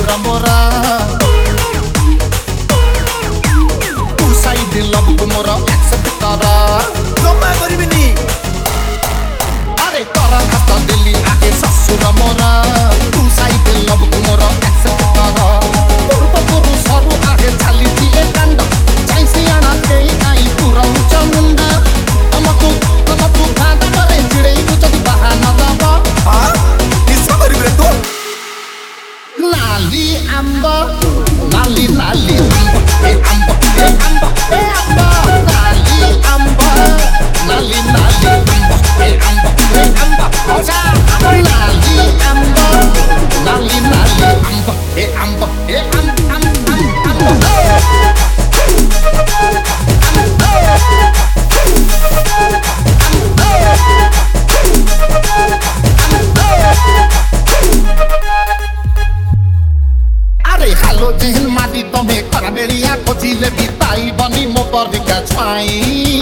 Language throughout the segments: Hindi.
ससुर मोरा तू साइड लव को मोर एक्सेप्ट कर जमा करिबिनी अरे कर हाथ दिली आगे ससुर मोरा तू साइड लव को मोर एक्सेप्ट कर पूर्व पुरुष हरु आगे चाली दिए कांड चाइसी आना केई आई पूरा चमुंडा तमकु भागा करे चिड़ै को जदी बहाना दबा हां किस करिबे तो लाली आंबा लाली लाली आंबा ए आंबा ए आंबा ए आंबा लाली आंबा लाली लाली आंबा ए आंबा ए आंबा ओसा लाली आंबा लाली लाली आंबा ए आंबा ए आंबा अरे हालो जिहन माटी तमे करबेरिया खोजिले भी पाई बनी मो परका छाई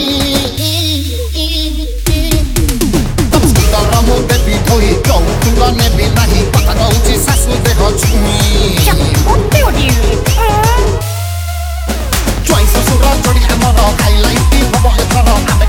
गरम बेबी थोई कौतुक नेबी नाही पता गौची सासु देह छुई चोई ससुर जोड़ी हमर हाइलाइट हब एथर